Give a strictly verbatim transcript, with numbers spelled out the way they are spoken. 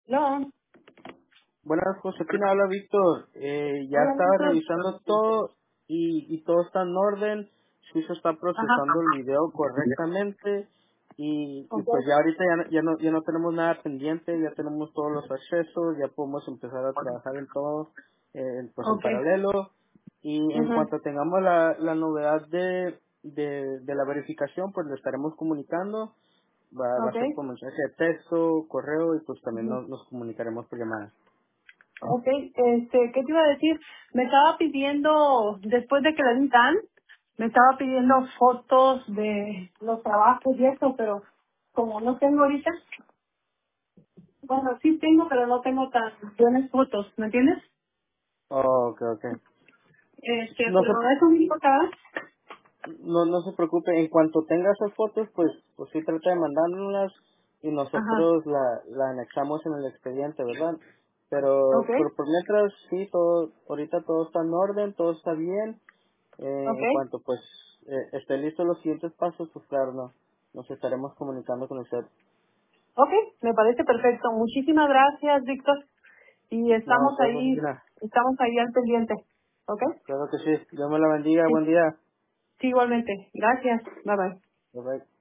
No. Buenas, Josefina, habla Víctor. Eh, ya Hola, estaba Víctor. revisando todo y, y todo está en orden. Sí se está Ajá. procesando el video correctamente y, y Ok. pues ya ahorita ya, no- ya, no, ya no tenemos nada pendiente, ya tenemos todos los accesos, ya podemos empezar a trabajar en todo eh, pues en Ok. paralelo. Y en Ujú. cuanto tengamos la, la novedad de, de, de la verificación, pues le estaremos comunicando. Va, va a Ok. ser por mensaje de texto, correo y pues también Ujú. nos, nos comunicaremos por llamada. Ok. Este, ¿qué te iba a decir? Me estaba pidiendo, después de que le di tan, me estaba pidiendo fotos de los trabajos y eso, pero como no tengo ahorita, bueno, sí tengo, pero no tengo tan buenas fotos, ¿me entiendes? Oh, okay, okay. Este, No se, pero eso me importa. no, no se preocupe, en cuanto tenga esas fotos, pues, pues sí trata de mandárnoslas y Ajá. nosotros la, la anexamos en el expediente, ¿verdad? Pero Ok. por, por mientras, sí, todo, ahorita todo está en orden, todo está bien. Eh, Ok. en cuanto pues eh, esté listo los siguientes pasos, pues claro, no, nos estaremos comunicando con usted. Ok, me parece perfecto. Muchísimas gracias, Víctor. Y No, estamos pues ahí, Josefina, estamos ahí al pendiente. ¿Ok? claro que sí. Dios me la bendiga, Sí, buen día. sí, igualmente. Gracias. Bye bye. Bye bye.